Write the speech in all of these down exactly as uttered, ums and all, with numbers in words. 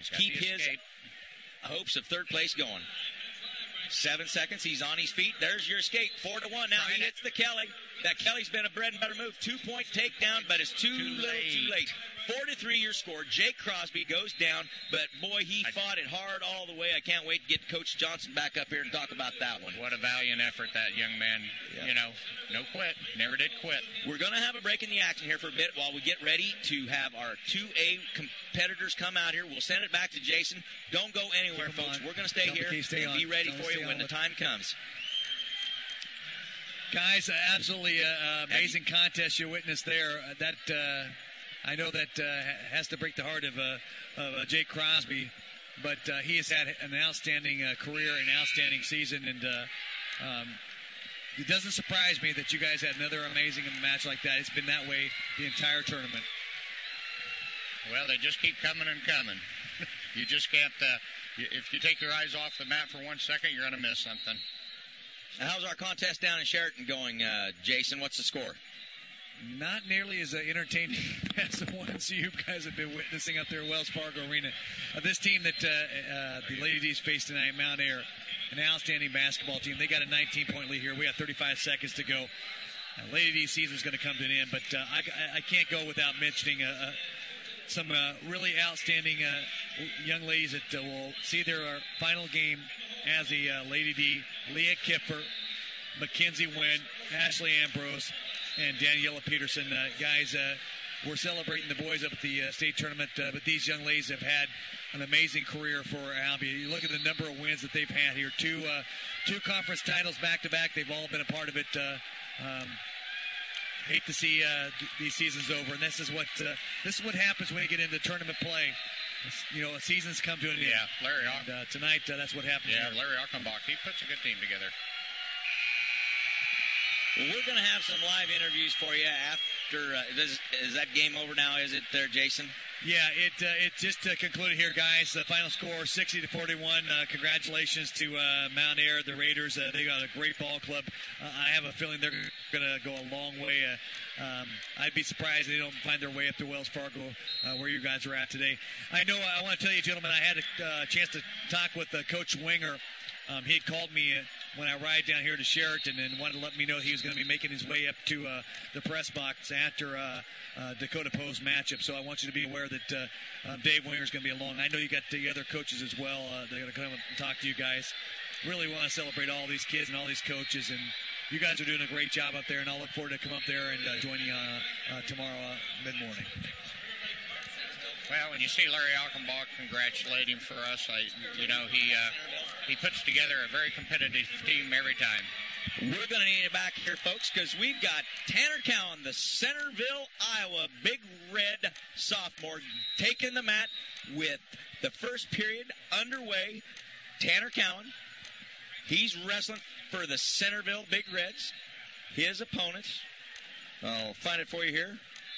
keep his hopes of third place going. Seven seconds. He's on his feet. There's your escape. Four to one. Now he hits the Kelly. That Kelly's been a bread and butter move. Two-point takedown, but it's too, too little late. too late. Four to three your score. Jake Crosby goes down, but boy, he I, fought it hard all the way. I can't wait to get Coach Johnson back up here and talk about that one. What a valiant effort that young man, yeah. you know, no quit, never did quit. We're going to have a break in the action here for a bit while we get ready to have our two A competitors come out here. We'll send it back to Jason. Don't go anywhere, Come folks. On. We're going to stay Don't here stay and on. be ready Don't for you when the time comes. Guys, uh, absolutely uh, amazing contest you witnessed there. Uh, that uh, I know that uh, has to break the heart of, uh, of uh, Jake Crosby, but uh, he has had an outstanding uh, career, an outstanding season, and uh, um, it doesn't surprise me that you guys had another amazing match like that. It's been that way the entire tournament. Well, they just keep coming and coming. You just can't, uh, if you take your eyes off the mat for one second, you're going to miss something. How's our contest down in Sheraton going, uh, Jason? What's the score? Not nearly as uh, entertaining as the ones you guys have been witnessing up there at Wells Fargo Arena. Uh, this team that uh, uh, the Lady D's faced tonight, Mount Air, an outstanding basketball team. They got a nineteen-point lead here. We got thirty-five seconds to go. Uh, Lady D's season is going to come to an end, but uh, I, I can't go without mentioning uh, uh, some uh, really outstanding uh, young ladies that uh, will see their uh, final game as a uh, Lady D. Leah Kipper, Mackenzie Wynn, Ashley Ambrose, and Daniela Peterson. Uh, guys, uh, we're celebrating the boys up at the uh, state tournament, uh, but these young ladies have had an amazing career for Albia. You look at the number of wins that they've had here. Two uh, two conference titles back-to-back. They've all been a part of it. Uh, um, hate to see uh, th- these seasons over, and this is what uh, this is what happens when you get into tournament play. You know, seasons come to an end. Yeah, Larry Ock- and, uh, tonight, uh, that's what happened. Yeah, here. Larry Ockenbach, he puts a good team together. Well, we're going to have some live interviews for you after. Uh, is, is that game over now? Is it there, Jason? Yeah, it uh, it just uh, concluded here, guys. The final score, sixty to forty-one. Uh, congratulations to uh, Mount Air, the Raiders. Uh, they got a great ball club. Uh, I have a feeling they're going to go a long way. Uh, um, I'd be surprised if they don't find their way up to Wells Fargo, uh, where you guys are at today. I know. I want to tell you, gentlemen, I had a uh, chance to talk with uh, Coach Winger. Um, he had called me uh, when I arrived down here to Sheraton and wanted to let me know he was going to be making his way up to uh, the press box after uh, uh, Dakota Poe's matchup. So I want you to be aware that uh, uh, Dave Winger is going to be along. I know you got the other coaches as well. Uh, they're going to come and talk to you guys. Really want to celebrate all these kids and all these coaches, and you guys are doing a great job up there, and I'll look forward to come up there and uh, join you uh, uh, tomorrow uh, mid-morning. Well, when you see Larry Ockenbach congratulate him for us, I, you know, he uh, he puts together a very competitive team every time. We're going to need it back here, folks, because we've got Tanner Cowan, the Centerville, Iowa, Big Red sophomore, taking the mat with the first period underway. Tanner Cowan, he's wrestling for the Centerville Big Reds. His opponents, I'll find it for you here.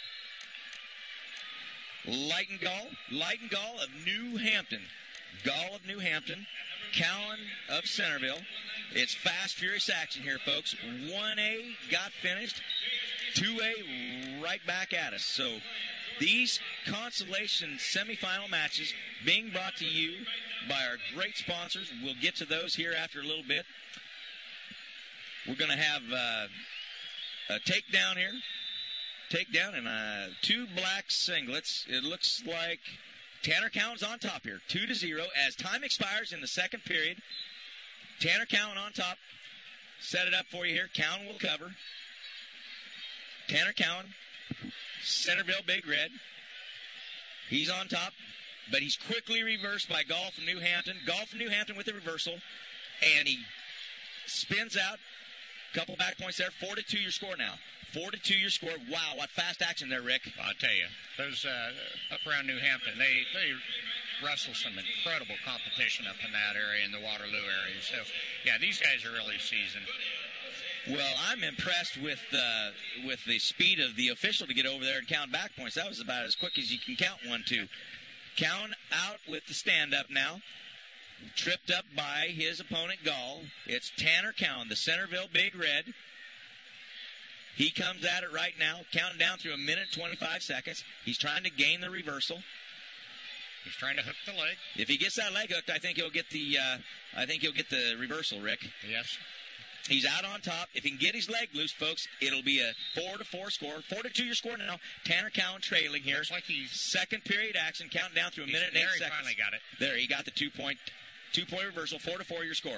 Leitengall, Leitengall of New Hampton, Gall of New Hampton, Cowan of Centerville. It's fast, furious action here, folks. one A got finished, two A right back at us. So these consolation semifinal matches being brought to you by our great sponsors. We'll get to those here after a little bit. We're going to have uh, a takedown here. Takedown and uh, two black singlets. It looks like Tanner Cowan's on top here, two to zero. As time expires in the second period, Tanner Cowan on top. Set it up for you here. Cowan will cover. Tanner Cowan, Centerville Big Red. He's on top, but he's quickly reversed by Gall from New Hampton. Gall from New Hampton with the reversal, and he spins out. Couple back points there. Four to two your score now. Four to two your score. Wow, what fast action there, Rick. I'll tell you, those uh, up around New Hampton, they, they wrestle some incredible competition up in that area, in the Waterloo area. So, yeah, these guys are really seasoned. Well, I'm impressed with uh, with the speed of the official to get over there and count back points. That was about as quick as you can count one, two. Cowan out with the stand-up now. Tripped up by his opponent, Gall. It's Tanner Cowan, the Centerville Big Red. He comes at it right now, counting down through a minute twenty-five seconds. He's trying to gain the reversal. He's trying to hook the leg. If he gets that leg hooked, I think he'll get the. Uh, I think he'll get the reversal, Rick. Yes. He's out on top. If he can get his leg loose, folks, it'll be a four to four score. Four to two your score now. Tanner Cowan trailing here. Looks like he's second period action, counting down through a minute and eight there he seconds. Finally got it. There, he got the two point, two point reversal. Four to four your score.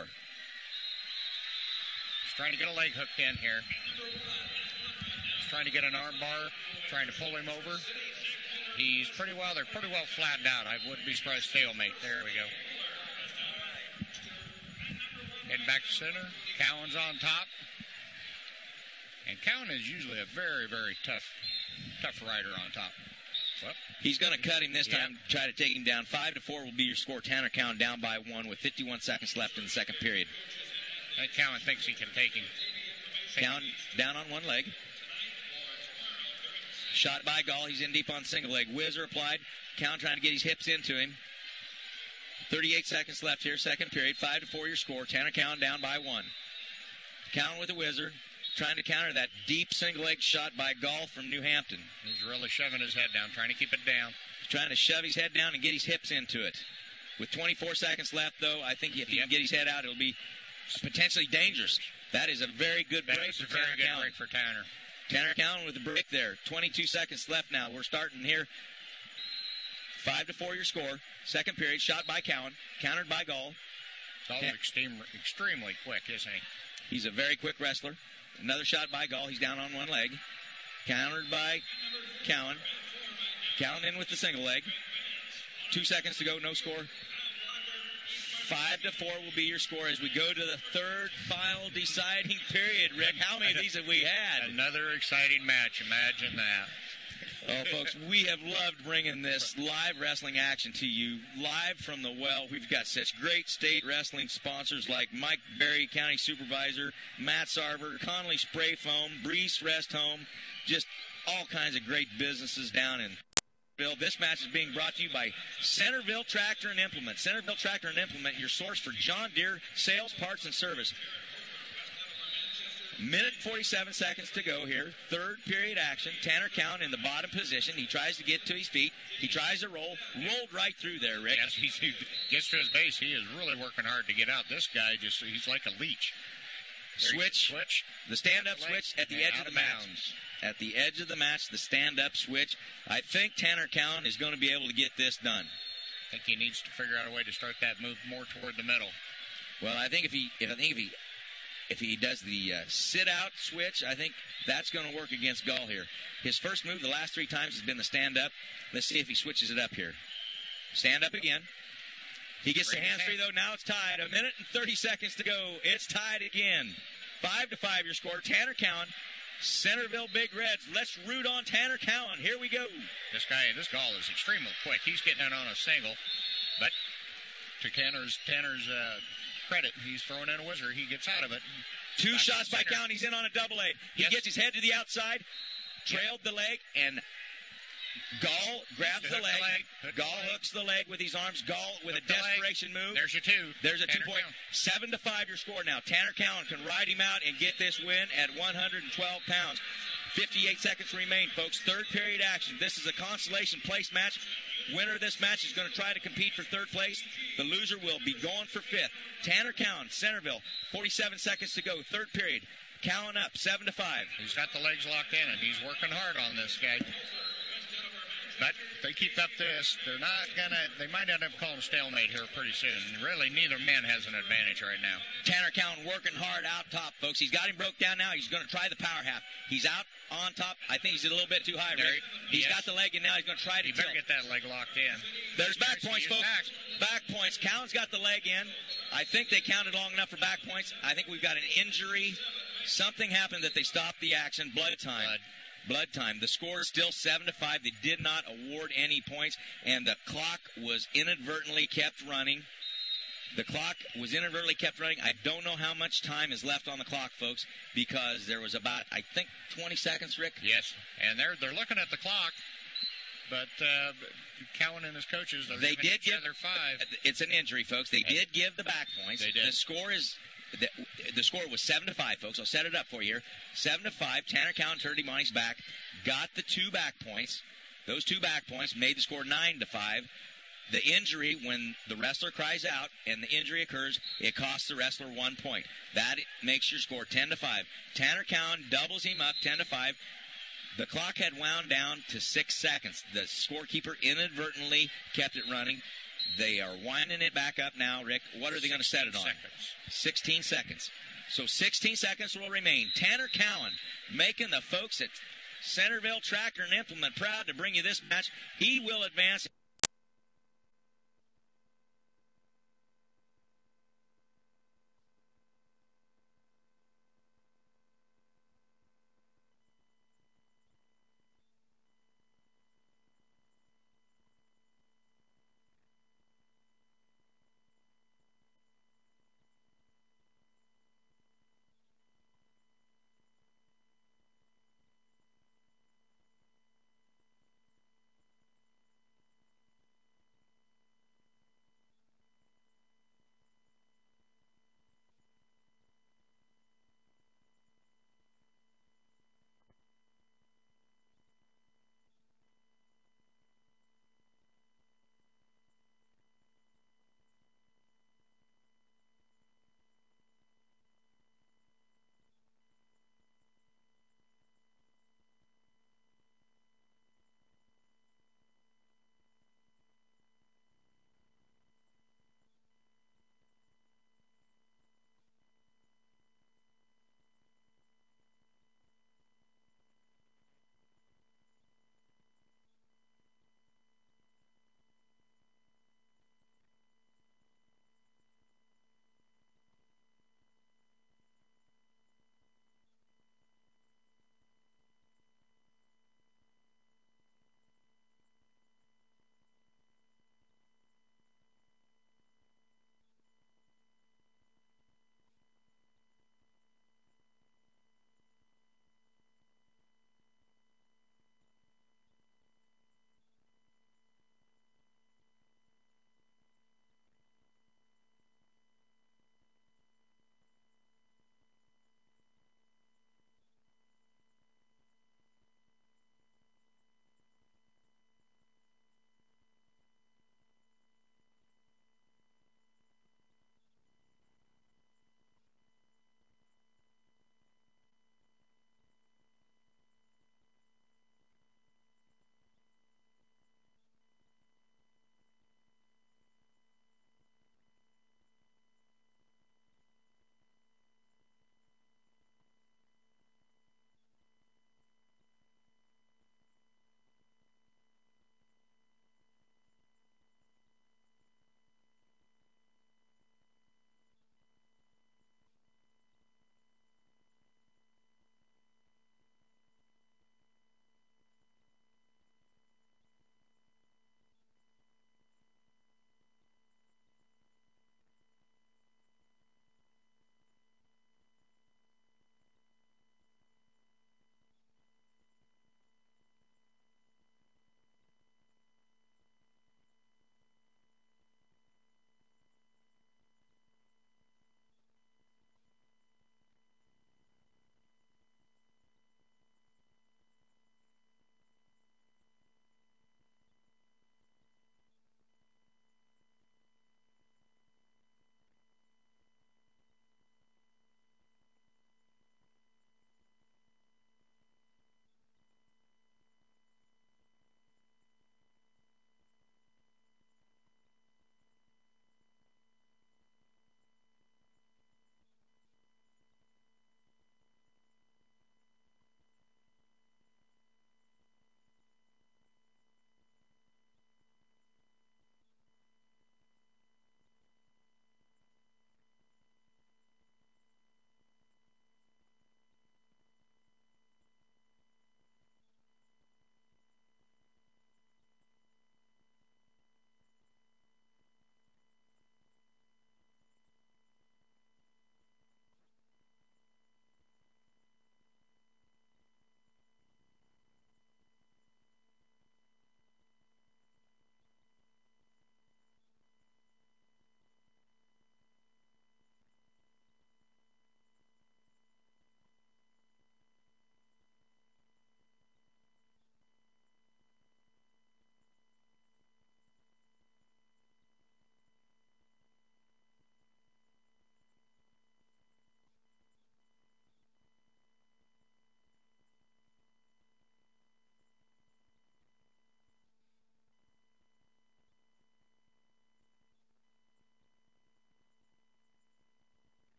He's trying to get a leg hooked in here. He's trying to get an arm bar, trying to pull him over. He's pretty well. They're pretty well flattened out. I wouldn't be surprised stalemate. There we go. Heading back to center. Cowan's on top. And Cowan is usually a very, very tough, tough rider on top. Well, he's going to cut him this yeah. time. Try to take him down. Five to four will be your score. Tanner Cowan down by one with fifty-one seconds left in the second period. I think Cowan thinks he can take him. Take Cowan him. down on one leg. Shot by Gall. He's in deep on single leg. Whizzer applied. Cowan trying to get his hips into him. thirty-eight seconds left here, second period. Five to four your score. Tanner Cowan down by one. Cowan with a whizzer. Trying to counter that deep single leg shot by Gall from New Hampton. He's really shoving his head down, trying to keep it down. He's trying to shove his head down and get his hips into it. With twenty-four seconds left, though, I think if he yep. can get his head out, it'll be potentially dangerous. That is a very good that break is for a very Tanner good Cowan. break for Tanner. Tanner Cowan with the break there. twenty-two seconds left now. We're starting here. Five to four your score. Second period. Shot by Cowan. Countered by Gall. Gall's Tan- extreme, extremely quick, isn't he? He's a very quick wrestler. Another shot by Gall. He's down on one leg. Countered by Cowan. Cowan in with the single leg. Two seconds to go. No score. Five to four will be your score as we go to the third, final, deciding period. Rick, how many of these have we had? Another exciting match. Imagine that. Oh, folks, we have loved bringing this live wrestling action to you, live from the well. We've got such great state wrestling sponsors like Mike Berry, County Supervisor, Matt Sarver, Connolly Spray Foam, Brees Rest Home, just all kinds of great businesses down in This match is being brought to you by Centerville Tractor and Implement. Centerville Tractor and Implement, your source for John Deere sales, parts, and service. Minute and forty-seven seconds to go here. Third period action. Tanner Cowan in the bottom position. He tries to get to his feet. He tries to roll. Rolled right through there, Rick. Yes, he's, he gets to his base. He is really working hard to get out. This guy, just he's like a leech. Switch. Switch. The stand-up switch at the edge of the match. Bounds. At the edge of the match, the stand-up switch. I think Tanner Cowan is going to be able to get this done. I think he needs to figure out a way to start that move more toward the middle. Well, I think if he, if I think if he, if he does the uh, sit-out switch, I think that's going to work against Gall here. His first move the last three times has been the stand-up. Let's see if he switches it up here. Stand up again. He gets the hands free, though. Now it's tied. A minute and thirty seconds to go. It's tied again. Five to five your score. Tanner Cowan, Centerville Big Reds. Let's root on Tanner Cowan. Here we go. This guy, this Gall is extremely quick. He's getting it on a single, but to Tanner's Tanner's uh, credit, he's throwing in a whizzer. He gets out of it. Two Back shots by Cowan. He's in on a double A. He yes. gets his head to the outside, trailed yeah. the leg, and Gall grabs the leg. the leg. Gall hooks the leg with his arms. Gall with Hook a desperation leg. move. There's your two. There's a Tanner two point. Cowan. Seven to five your score now. Tanner Cowan can ride him out and get this win at one hundred twelve pounds. fifty-eight seconds remain, folks. Third period action. This is a consolation place match. Winner of this match is going to try to compete for third place. The loser will be going for fifth. Tanner Cowan, Centerville, forty-seven seconds to go. Third period. Cowan up, seven to five. He's got the legs locked in, and he's working hard on this guy. But if they keep up this, they're not going to, they might end up calling stalemate here pretty soon. Really, neither man has an advantage right now. Tanner Cowan working hard out top, folks. He's got him broke down now. He's going to try the power half. He's out on top. I think he's a little bit too high, There Rick. he- He's yes. got the leg, and now he's going to try to You better tilt. get that leg locked in. There's back There's- points, he is folks. Back. back. points. Cowan's got the leg in. I think they counted long enough for back points. I think we've got an injury. Something happened that they stopped the action. Blood time. Blood. Blood time. The score is still seven to five. They did not award any points, and the clock was inadvertently kept running. The clock was inadvertently kept running. I don't know how much time is left on the clock, folks, because there was about, I think, twenty seconds, Rick. Yes, and they're they're looking at the clock, but uh, Cowan and his coaches, they're They giving did each give other five. It's an injury, folks. They did give the back points. They did. The score is the, the score was seven to five, folks. I'll set it up for you here. Seven to five. Tanner Cowan turned him on his back, got the two back points. Those two back points made the score nine to five. The injury, when the wrestler cries out and the injury occurs, it costs the wrestler one point. That makes your score ten to five. Tanner Cowan doubles him up ten to five. The clock had wound down to six seconds. The scorekeeper inadvertently kept it running. They are winding it back up now, Rick. What are they going to set it on? Seconds. sixteen seconds. So sixteen seconds will remain. Tanner Cowan making the folks at Centerville Tractor and Implement proud to bring you this match. He will advance.